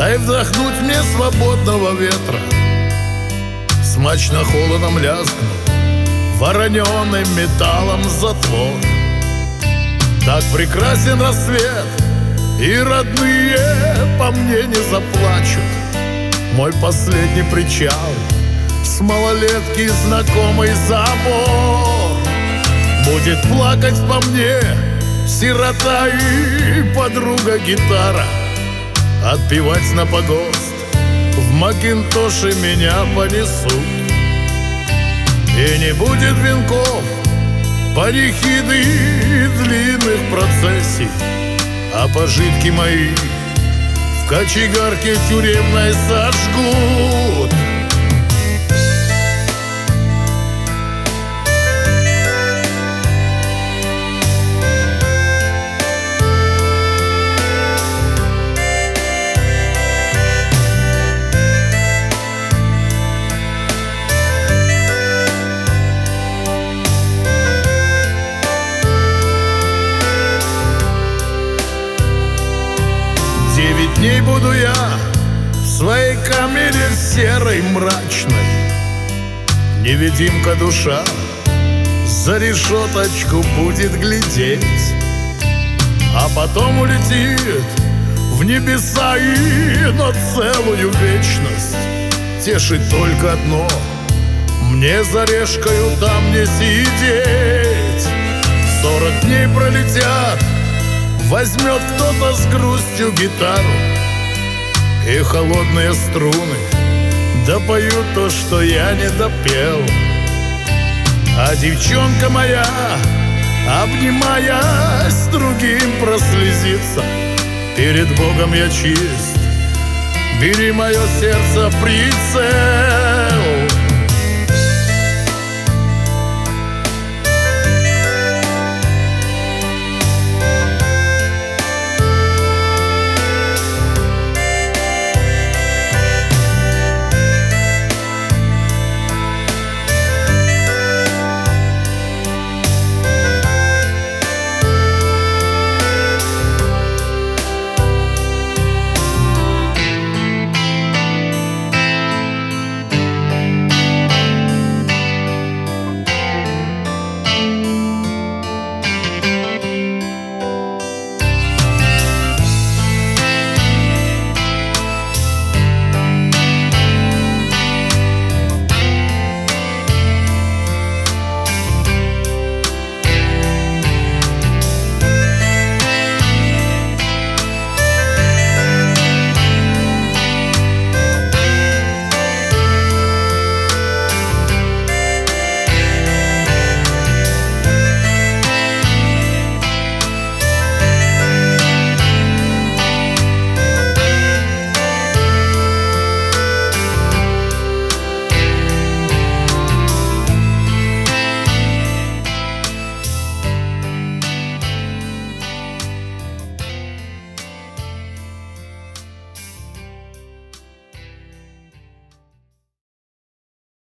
Дай вдохнуть мне свободного ветра. Смачно холодом лязгнул вороненым металлом затвор. Так прекрасен рассвет, и родные по мне не заплачут. Мой последний причал, с малолетки знакомый забор. Будет плакать по мне сирота и подруга гитара. Отпевать на погост в Макинтоше меня понесут. И не будет венков, панихиды и длинных процессий, а пожитки мои в кочегарке тюремной сожгут. Дней буду я в своей камере серой мрачной. Невидимка душа за решеточку будет глядеть, а потом улетит в небеса и на целую вечность. Тешит только одно: мне за решкою там не сидеть. 40 дней пролетят, возьмет кто-то с грустью гитару, и холодные струны допоют то, что я не допел. А девчонка моя, обнимаясь с другим, прослезится. Перед Богом я чист, бери мое сердце в прицел.